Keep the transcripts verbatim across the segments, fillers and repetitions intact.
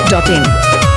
Dot in.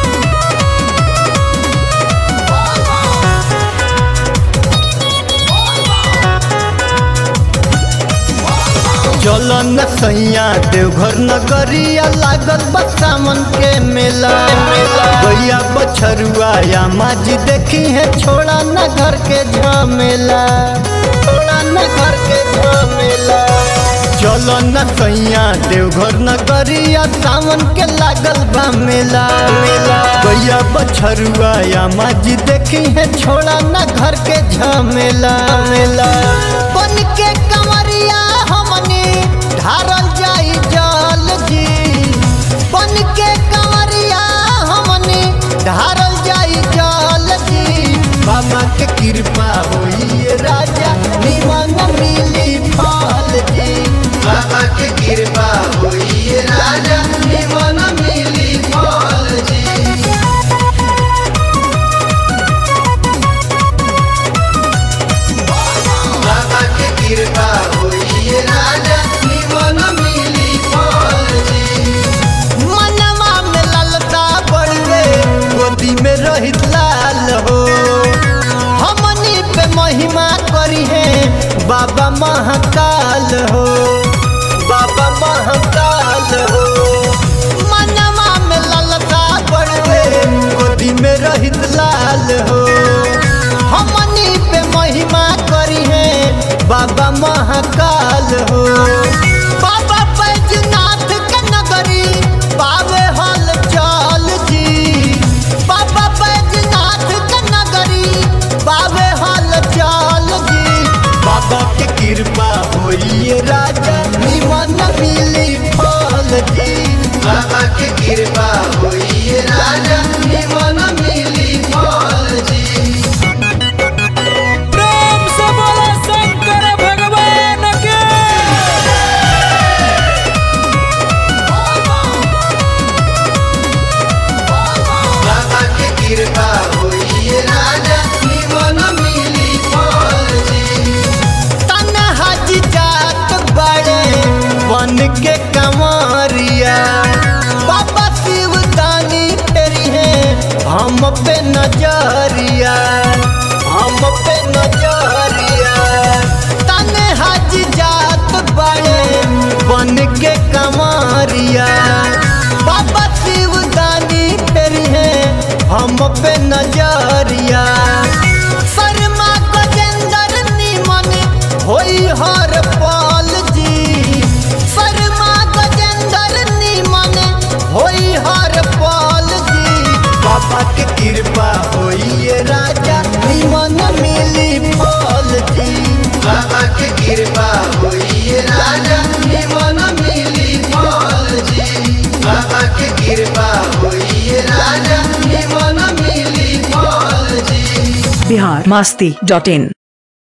चलो न सैया देवघर नगरिया लागल बा सावन के मेला भैया बछरुआ या माजी देखी है छोड़ा न घर के झमेला छोड़ा न घर के झमेला। चलो न सैया देवघर नगरिया सावन के लागल बा मेला भैया बछरुआ या माजी देखी है छोड़ा न घर के झमेला मेला। बन के कंवरिया धारल जाई जल जी बन के कंवरिया हमनी धारल जाई जल जी। बाबा के कृपा होई राजा निमन मिली फल जी बाबा के कृपा होई राजा निमन मिली फल जी। बाबा के कृपा होई राजा में रहित लाल हो हमनी पे महिमा करी है बाबा महाकाल हो बाबा महाकाल हो। मनवा में ललता पड़े गोदी में रहित लाल हो हमनी पे महिमा करी है बाबा महाकाल हो। बाबा बैजनाथ के नगरी पावे हल चल जी बाबा बैजनाथ के नगरी पावे हल चल जी। बाबा के कृपा होई राजा निमन मिली फल जी बाबा के कृपा होई राजा निमन मिली फल जी। प्रेम से बोलो शंकर भगवान के। बाबा के कृपा होई राजा निमन मिली फल जी। तन्हा जी जात बड़े बन के कंवरिया बाबा शिव दानी तेरी है हम पे नजरिया हम पे नजरिया। तन्हा जी जात बड़े बन के कंवरिया बाबा शिव दानी तेरी है हम पे नजरिया। शर्मा गजेंद्र निमन होई हर पल जी शर्मा गजेंद्र निमन होई हर पल जी। बाबा के कृपा होई राजा निमन मिली फल जी बाबा के कृपा होई राजा निमन मिली फल जी बाबा के कृपा होई राजा निमन मिली फल जी। बिहार मस्ती डॉट इन।